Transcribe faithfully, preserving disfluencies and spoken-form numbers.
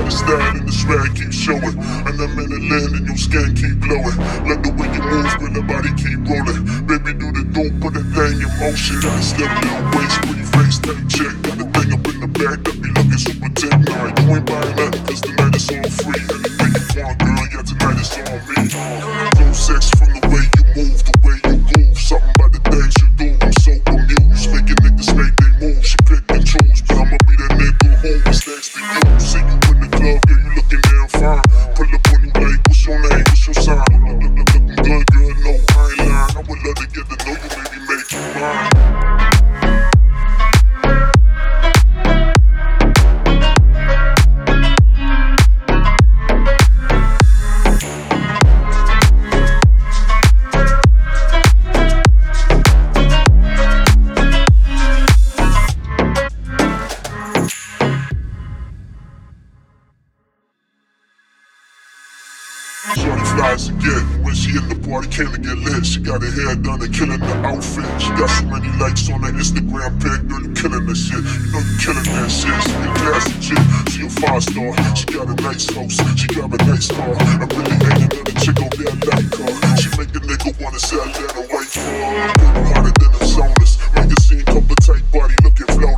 the style and the swag keep showing. And I'm in the land and your skin keep glowing. Love the way you move, when the body keep rolling. Baby, do the dope, put that thing in motion. I slip little waist, pretty face, that check. Got the thing up in the back that be looking super tech. Nah, you ain't buying nothing, cause tonight it's all free. Anything you want, girl, yeah, tonight it's on me. No sex from the way you move, the way you groove. Something about the things you do, I'm so amused. Making niggas make they move, she pick and choose. But I'ma be that nigga who is next to you. See you in the club, girl, you looking damn fine. Pull up on you like, what's your name, what's your sign? Look, look, look, looking good, girl, no, I ain't lying. I would love to get to know you, maybe make you mine. Shorty flies again when she in the party, can't get lit. She got her hair done and killing the outfit. She got so many likes on her Instagram pic. Girl, you killing that shit. You know you killing that shit. She a classy chick. She a five star. She got a nice house. She got a nice car. I really ain't another chick on there like her. She make a nigga wanna sell that a white car. Girl, harder than a saunas. Magazine cover tight body looking flawless.